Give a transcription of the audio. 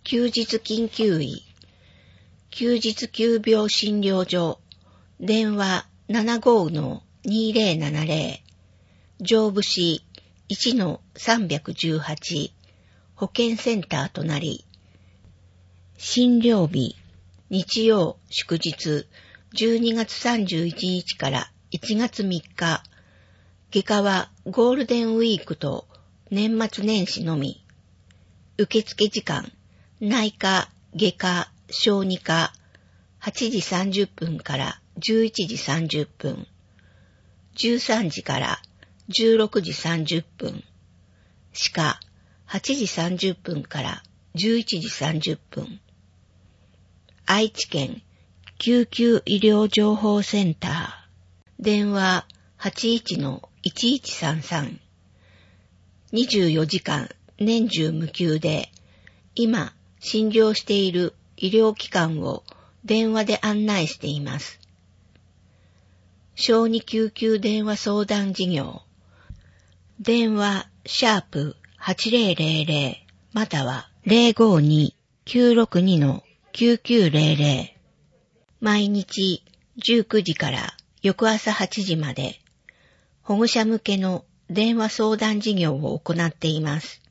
休日緊急医、休日急病診療所、電話 75-2070、上部市 1-318、保健センターとなり、診療日、日曜祝日、12月31日から1月3日、外科はゴールデンウィークと年末年始のみ。受付時間、内科、外科、小児科、8時30分から11時30分、13時から16時30分、歯科、8時30分から11時30分、愛知県救急医療情報センター、電話 81-1133、24時間年中無休で、今診療している医療機関を電話で案内しています。小児救急電話相談事業、電話#8000または 052-962-9900、毎日19時から翌朝8時まで保護者向けの電話相談事業を行っています。